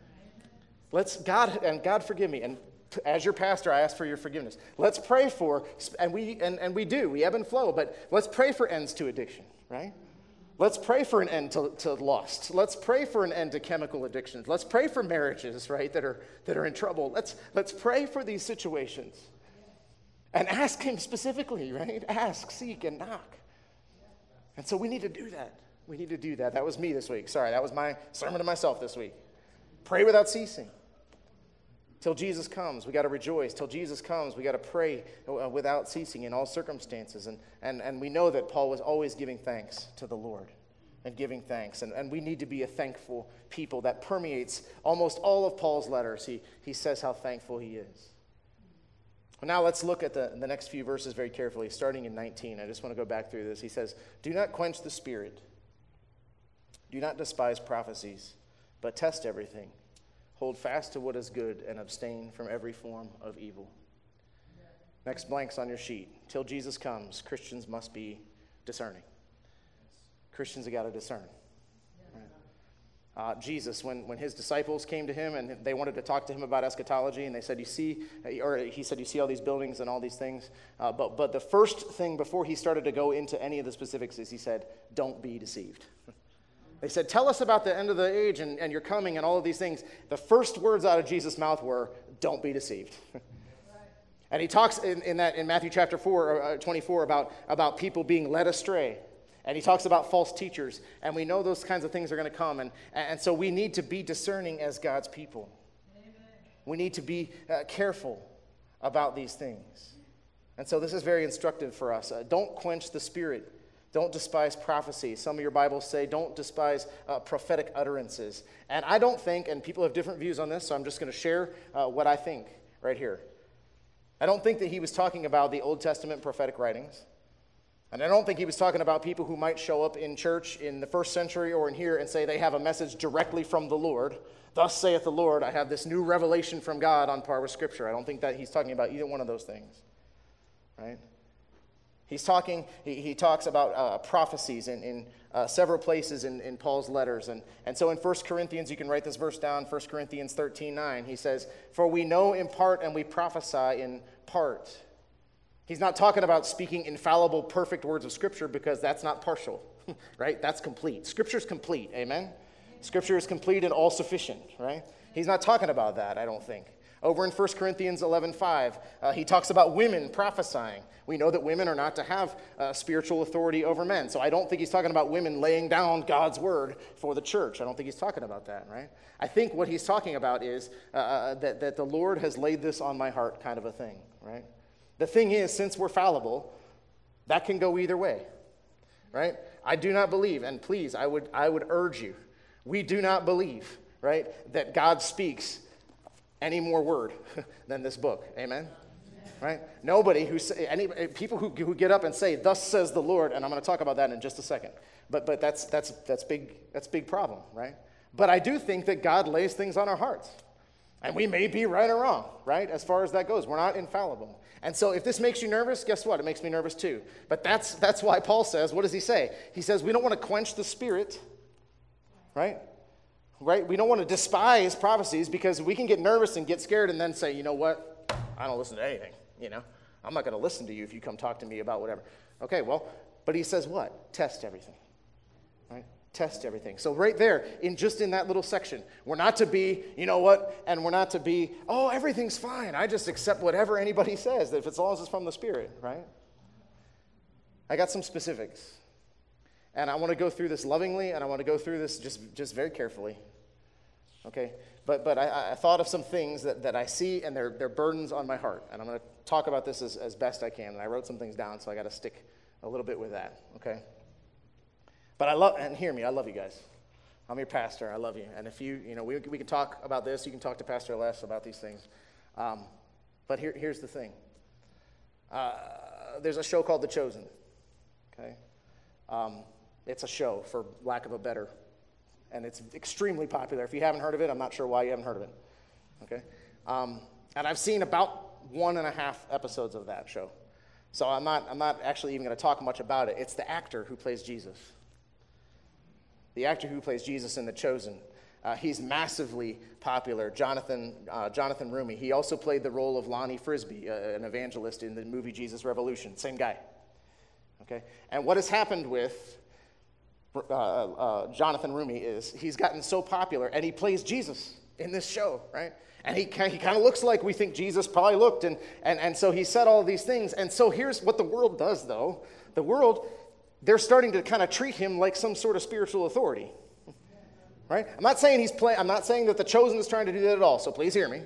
God forgive me. And as your pastor, I ask for your forgiveness. Let's pray for, and we do, we ebb and flow, but let's pray for ends to addiction, right? Let's pray for an end to lust. Let's pray for an end to chemical addictions. Let's pray for marriages, right, that are in trouble. Let's pray for these situations. And ask him specifically, right? Ask, seek, and knock. And so we need to do that. We need to do that. That was me this week. Sorry, that was my sermon to myself this week. Pray without ceasing. Till Jesus comes, we got to rejoice. Till Jesus comes, we got to pray without ceasing in all circumstances. And we know that Paul was always giving thanks to the Lord and giving thanks. And we need to be a thankful people. That permeates almost all of Paul's letters. He says how thankful he is. Now let's look at the next few verses very carefully, starting in 19. I just want to go back through this. He says, "Do not quench the spirit. Do not despise prophecies, but test everything. Hold fast to what is good and abstain from every form of evil." Next blank's on your sheet. Till Jesus comes, Christians must be discerning. Christians have got to discern. Right? Jesus, when his disciples came to him and they wanted to talk to him about eschatology, and they said, he said, "You see all these buildings and all these things." But the first thing before he started to go into any of the specifics is he said, "Don't be deceived." They said, "Tell us about the end of the age and your coming and all of these things." The first words out of Jesus' mouth were, "Don't be deceived." And he talks in Matthew chapter 24 about people being led astray. And he talks about false teachers. And we know those kinds of things are going to come. And so we need to be discerning as God's people. Amen. We need to be careful about these things. And so this is very instructive for us. Don't quench the spirit. Don't despise prophecy. Some of your Bibles say don't despise prophetic utterances. And I don't think, and people have different views on this, so I'm just going to share what I think right here. I don't think that he was talking about the Old Testament prophetic writings. And I don't think he was talking about people who might show up in church in the first century or in here and say they have a message directly from the Lord. "Thus saith the Lord, I have this new revelation from God on par with Scripture." I don't think that he's talking about either one of those things. Right? He talks about prophecies in several places in Paul's letters. And so in 1 Corinthians, you can write this verse down, 1 Corinthians 13:9. He says, "For we know in part and we prophesy in part." He's not talking about speaking infallible, perfect words of Scripture, because that's not partial, right? That's complete. Scripture's complete, amen? Scripture is complete and all-sufficient, right? He's not talking about that, I don't think. Over in 1 Corinthians 11:5, he talks about women prophesying. We know that women are not to have spiritual authority over men. So I don't think he's talking about women laying down God's word for the church. I don't think he's talking about that, right? I think what he's talking about is that the Lord has laid this on my heart kind of a thing, right? The thing is, since we're fallible, that can go either way, right? I do not believe, and please, I would urge you, we do not believe, right, that God speaks any more word than this book. Amen? Right? Nobody people who get up and say, "Thus says the Lord," and I'm going to talk about that in just a second. But that's big problem, right? But I do think that God lays things on our hearts. And we may be right or wrong, right? As far as that goes. We're not infallible. And so if this makes you nervous, guess what? It makes me nervous too. But that's why Paul says, what does he say? He says we don't want to quench the spirit, right? Right? We don't want to despise prophecies, because we can get nervous and get scared and then say, "You know what? I don't listen to anything, I'm not going to listen to you if you come talk to me about whatever." Okay, well, but he says what? Test everything, right? Test everything. So right there, in that little section, we're not to be, and we're not to be, "Oh, everything's fine. I just accept whatever anybody says, if as long as it's from the Spirit," right? I got some specifics. And I want to go through this lovingly, and I want to go through this just very carefully. Okay? But I thought of some things that I see, and they're burdens on my heart. And I'm going to talk about this as best I can. And I wrote some things down, so I got to stick a little bit with that. Okay? But and hear me, I love you guys. I'm your pastor. I love you. And if we can talk about this. You can talk to Pastor Les about these things. But here's the thing. There's a show called The Chosen. Okay? It's a show, for lack of a better, and it's extremely popular. If you haven't heard of it, I'm not sure why you haven't heard of it. Okay? And I've seen about 1.5 episodes of that show. So I'm not actually even going to talk much about it. It's the actor who plays Jesus. The actor who plays Jesus in The Chosen. He's massively popular, Jonathan Roumie. He also played the role of Lonnie Frisbee, an evangelist in the movie Jesus Revolution. Same guy. Okay? And what has happened with Jonathan Roumie is he's gotten so popular, and he plays Jesus in this show, right? And he kind of looks like we think Jesus probably looked, and so he said all of these things. And so here's what the world does, though. The world, they're starting to kind of treat him like some sort of spiritual authority, right? I'm not saying that The Chosen is trying to do that at all, so please hear me.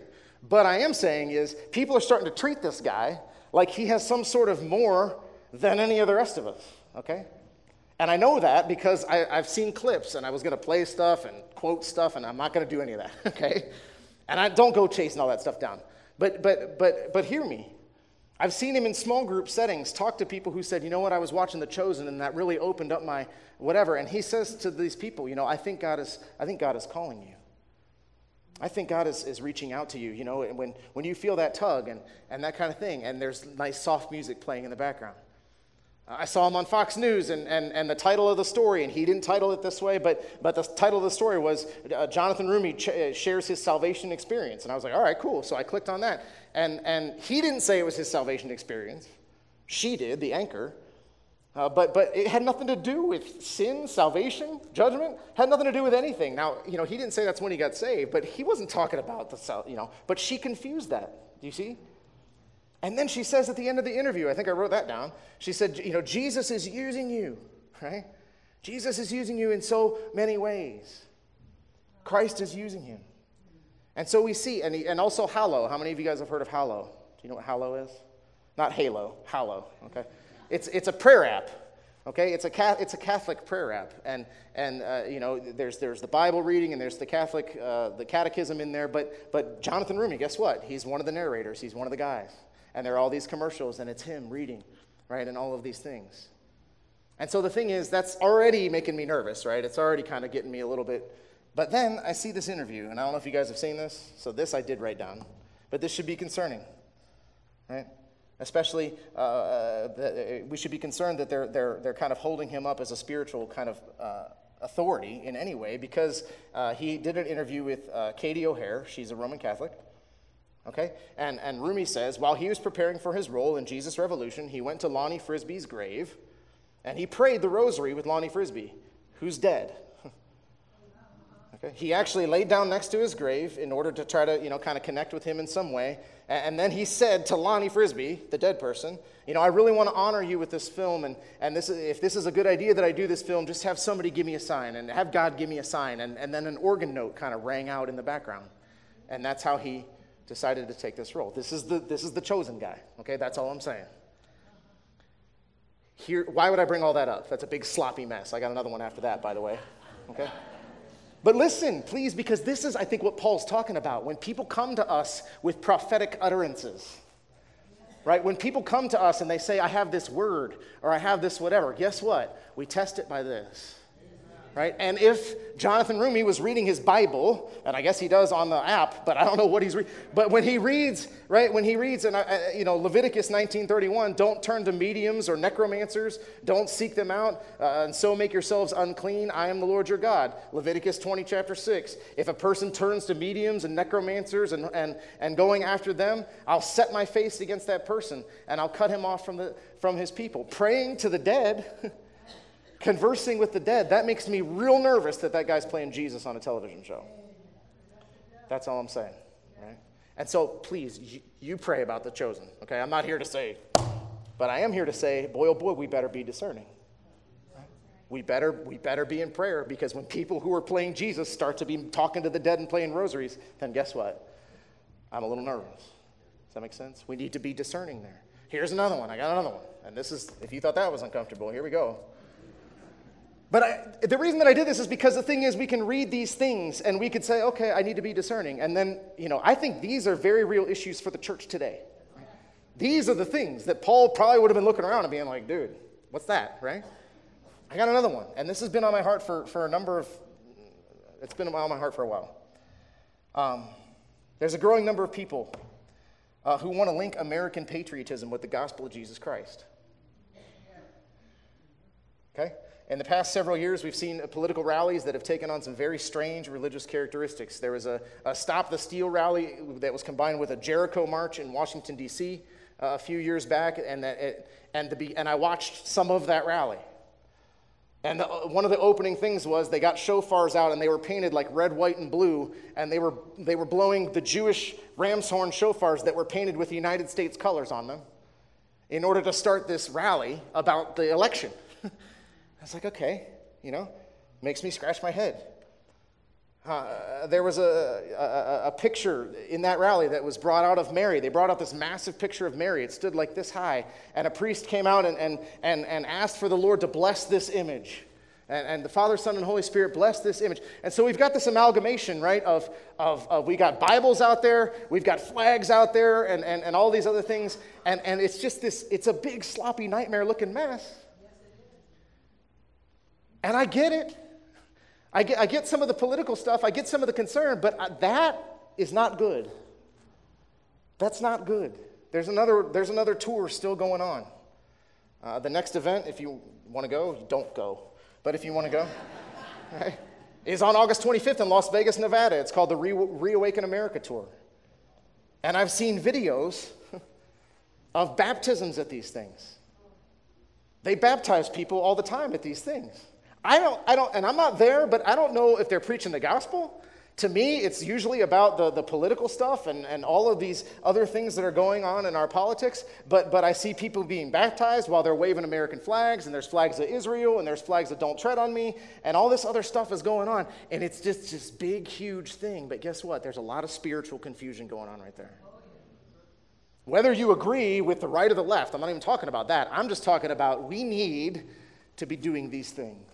But I am saying is people are starting to treat this guy like he has some sort of more than any of the rest of us, okay? And I know that because I've seen clips, and I was going to play stuff and quote stuff, and I'm not going to do any of that, okay? And I don't go chasing all that stuff down. But hear me. I've seen him in small group settings talk to people who said, you know what, I was watching The Chosen, and that really opened up my whatever. And he says to these people, you know, I think God is calling you. I think God is reaching out to you, you know, when you feel that tug and that kind of thing, and there's nice soft music playing in the background. I saw him on Fox News, and the title of the story, and he didn't title it this way, but the title of the story was Jonathan Roumie shares his salvation experience. And I was like, all right, cool. So I clicked on that. And he didn't say it was his salvation experience. She did, the anchor. But it had nothing to do with sin, salvation, judgment. Had nothing to do with anything. Now, you know, he didn't say that's when he got saved, but he wasn't talking about but she confused that. Do you see? And then she says at the end of the interview, I think I wrote that down, she said, you know, Jesus is using you, right? Jesus is using you in so many ways. Christ is using him. And so we see, and also Hallow. How many of you guys have heard of Hallow? Do you know what Hallow is? Not Halo, Hallow, okay? It's a prayer app, okay? It's a Catholic prayer app. And you know, there's the Bible reading, and there's the Catholic, the catechism in there. But Jonathan Roumie, guess what? He's one of the narrators. He's one of the guys. And there are all these commercials, and it's him reading, right, and all of these things. And so the thing is, that's already making me nervous, right? It's already kind of getting me a little bit. But then I see this interview, and I don't know if you guys have seen this. So this I did write down. But this should be concerning, right? Especially, we should be concerned that they're kind of holding him up as a spiritual kind of authority in any way, because he did an interview with Katie O'Hare. She's a Roman Catholic. Okay, and Roumie says, while he was preparing for his role in Jesus Revolution, he went to Lonnie Frisbee's grave, and he prayed the rosary with Lonnie Frisbee, who's dead. Okay, he actually laid down next to his grave in order to try to, you know, kind of connect with him in some way. And then he said to Lonnie Frisbee, the dead person, you know, I really want to honor you with this film, and if this is a good idea that I do this film, just have somebody give me a sign, and have God give me a sign. And then an organ note kind of rang out in the background, and that's how he decided to take this role. This is the chosen guy, okay? That's all I'm saying. Here, why would I bring all that up? That's a big sloppy mess. I got another one after that, by the way, okay? But listen, please, because this is, I think, what Paul's talking about. When people come to us with prophetic utterances, right? When people come to us and they say, I have this word, or I have this whatever, guess what? We test it by this. Right? And if Jonathan Roumie was reading his Bible, and I guess he does on the app, but I don't know what he's reading. But when he reads, right, and you know, Leviticus 19:31, don't turn to mediums or necromancers, don't seek them out, and so make yourselves unclean. I am the Lord your God. Leviticus 20, chapter 6. If a person turns to mediums and necromancers and going after them, I'll set my face against that person, and I'll cut him off from his people. Praying to the dead. Conversing with the dead, that makes me real nervous that guy's playing Jesus on a television show. That's all I'm saying, right? And so, please, you pray about The Chosen, okay? I'm not here to say, but I am here to say, boy, oh boy, we better be discerning. Right? We better be in prayer, because when people who are playing Jesus start to be talking to the dead and playing rosaries, then guess what? I'm a little nervous. Does that make sense? We need to be discerning there. Here's another one. I got another one. And this is, if you thought that was uncomfortable, here we go. But the reason that I did this is because the thing is, we can read these things and we could say, okay, I need to be discerning. And then, you know, I think these are very real issues for the church today. Right? These are the things that Paul probably would have been looking around and being like, dude, what's that, right? I got another one. And this has been on my heart for a number of, it's been on my heart for a while. There's a growing number of people who want to link American patriotism with the gospel of Jesus Christ. Okay? In the past several years, we've seen political rallies that have taken on some very strange religious characteristics. There was a Stop the Steal rally that was combined with a Jericho march in Washington, D.C. A few years back, and I watched some of that rally. And one of the opening things was they got shofars out, and they were painted like red, white, and blue, and they were blowing the Jewish ram's horn shofars that were painted with the United States colors on them in order to start this rally about the election. I was like, okay, you know, makes me scratch my head. There was a picture in that rally that was brought out of Mary. They brought out this massive picture of Mary. It stood like this high. And a priest came out and asked for the Lord to bless this image. And the Father, Son, and Holy Spirit blessed this image. And so we've got this amalgamation, right, of we got Bibles out there, we've got flags out there, and all these other things. And it's just this, it's a big, sloppy, nightmare-looking mess. And I get it. I get some of the political stuff, I get some of the concern, but that is not good. That's not good. There's another tour still going on. The next event, if you want to go, don't go. But if you want to go, right, is on August 25th in Las Vegas, Nevada. It's called the Reawaken America Tour. And I've seen videos of baptisms at these things. They baptize people all the time at these things. I don't, and I'm not there, but I don't know if they're preaching the gospel. To me, it's usually about the political stuff and all of these other things that are going on in our politics. But I see people being baptized while they're waving American flags, and there's flags of Israel, and there's flags of Don't Tread on Me, and all this other stuff is going on. And it's just this big, huge thing. But guess what? There's a lot of spiritual confusion going on right there. Whether you agree with the right or the left, I'm not even talking about that. I'm just talking about we need to be doing these things.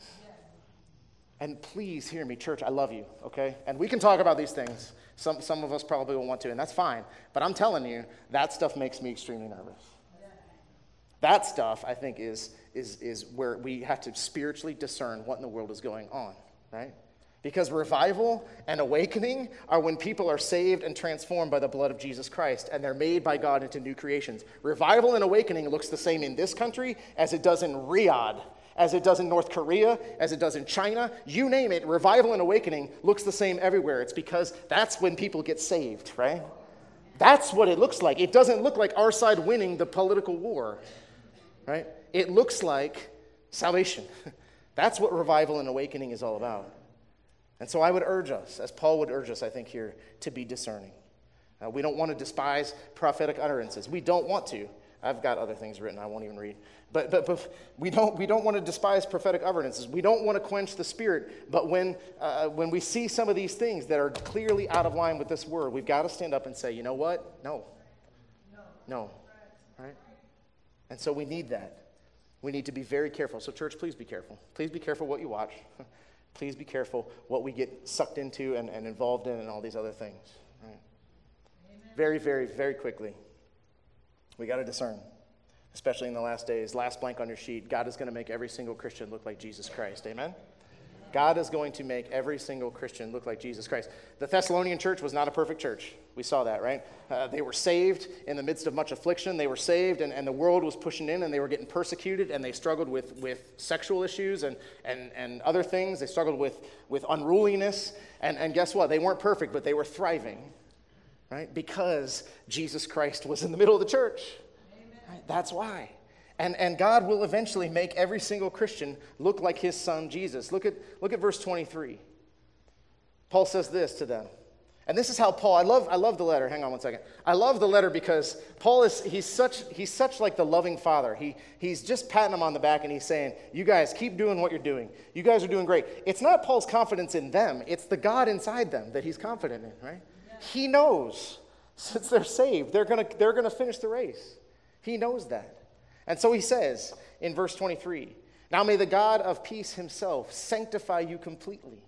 And please hear me, church, I love you, okay? And we can talk about these things. Some of us probably won't want to, and that's fine. But I'm telling you, that stuff makes me extremely nervous. That stuff, I think, is where we have to spiritually discern what in the world is going on, right? Because revival and awakening are when people are saved and transformed by the blood of Jesus Christ, and they're made by God into new creations. Revival and awakening looks the same in this country as it does in Riyadh, as it does in North Korea, as it does in China. You name it, revival and awakening looks the same everywhere. It's because that's when people get saved, right? That's what it looks like. It doesn't look like our side winning the political war, right? It looks like salvation. That's what revival and awakening is all about. And so I would urge us, as Paul would urge us, I think, here, to be discerning. We don't want to despise prophetic utterances. We don't want to. I've got other things written I won't even read. But we don't want to despise prophetic utterances. We don't want to quench the Spirit. But when we see some of these things that are clearly out of line with this word, we've got to stand up and say, you know what? No. Right? And so we need that. We need to be very careful. So church, please be careful. Please be careful what you watch. Please be careful what we get sucked into and involved in and all these other things. Right? Very, very, very quickly. We got to discern, especially in the last days. Last blank on your sheet. God is going to make every single Christian look like Jesus Christ. Amen? God is going to make every single Christian look like Jesus Christ. The Thessalonian church was not a perfect church. We saw that, right? They were saved in the midst of much affliction. They were saved, and the world was pushing in, and they were getting persecuted, and they struggled with sexual issues and other things. They struggled with unruliness. And guess what? They weren't perfect, but they were thriving. Right? Because Jesus Christ was in the middle of the church. Right? That's why. And God will eventually make every single Christian look like his son Jesus. Look at verse 23. Paul says this to them. And this is how Paul, I love the letter. Hang on one second. I love the letter because Paul he's such like the loving father. He's just patting them on the back and he's saying, you guys keep doing what you're doing. You guys are doing great. It's not Paul's confidence in them. It's the God inside them that he's confident in, right? He knows since they're saved, they're gonna finish the race. He knows that. And so he says in verse 23, now may the God of peace himself sanctify you completely.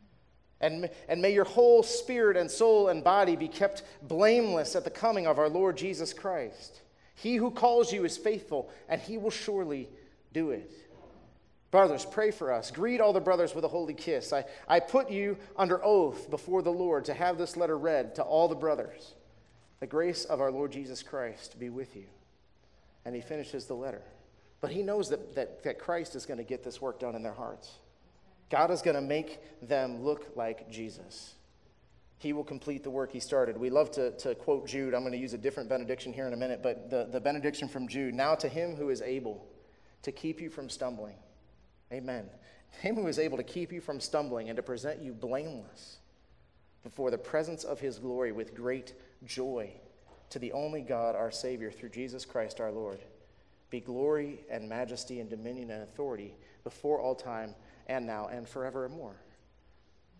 And may your whole spirit and soul and body be kept blameless at the coming of our Lord Jesus Christ. He who calls you is faithful, and he will surely do it. Brothers, pray for us. Greet all the brothers with a holy kiss. I put you under oath before the Lord to have this letter read to all the brothers. The grace of our Lord Jesus Christ be with you. And he finishes the letter. But he knows that Christ is going to get this work done in their hearts. God is going to make them look like Jesus. He will complete the work he started. We love to quote Jude. I'm going to use a different benediction here in a minute, but the benediction from Jude. Now to him who is able to keep you from stumbling. Amen. Him who is able to keep you from stumbling and to present you blameless before the presence of his glory with great joy, to the only God, our Savior, through Jesus Christ our Lord, be glory and majesty and dominion and authority before all time and now and forevermore.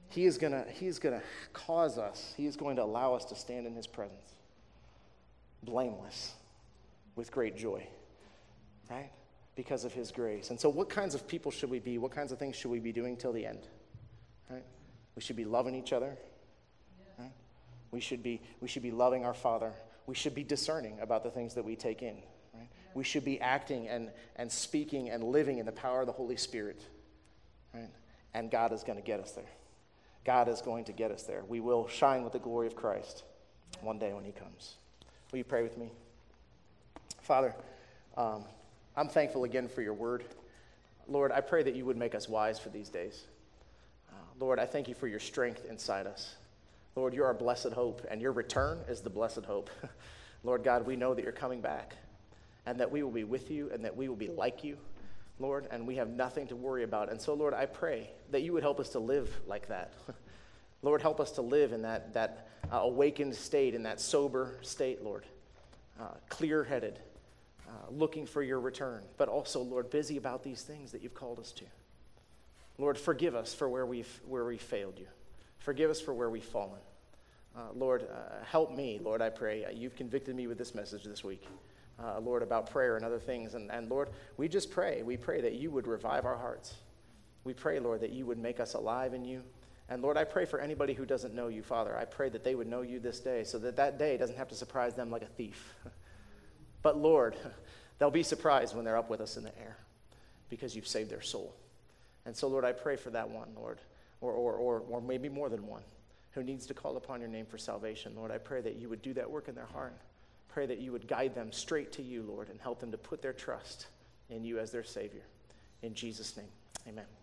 He is going to cause us, he is going to allow us to stand in his presence, blameless, with great joy, right? Because of his grace. And so what kinds of people should we be? What kinds of things should we be doing till the end? Right? We should be loving each other. Right? We should be loving our Father. We should be discerning about the things that we take in. Right? We should be acting and speaking and living in the power of the Holy Spirit. Right? And God is going to get us there. God is going to get us there. We will shine with the glory of Christ one day when he comes. Will you pray with me? Father, I'm thankful again for your word. Lord, I pray that you would make us wise for these days. Lord, I thank you for your strength inside us. Lord, you're our blessed hope, and your return is the blessed hope. Lord God, we know that you're coming back, and that we will be with you, and that we will be like you, Lord, and we have nothing to worry about. And so, Lord, I pray that you would help us to live like that. Lord, help us to live in that awakened state, in that sober state, Lord, clear-headed, looking for your return, but also, Lord, busy about these things that you've called us to. Lord, forgive us for where we've failed you. Forgive us for where we've fallen. Lord, help me, Lord, I pray. You've convicted me with this message this week, Lord, about prayer and other things. And Lord, we just pray. We pray that you would revive our hearts. We pray, Lord, that you would make us alive in you. And Lord, I pray for anybody who doesn't know you, Father. I pray that they would know you this day so that that day doesn't have to surprise them like a thief. But Lord, they'll be surprised when they're up with us in the air because you've saved their soul. And so, Lord, I pray for that one, Lord, or maybe more than one, who needs to call upon your name for salvation. Lord, I pray that you would do that work in their heart. Pray that you would guide them straight to you, Lord, and help them to put their trust in you as their Savior. In Jesus' name, amen.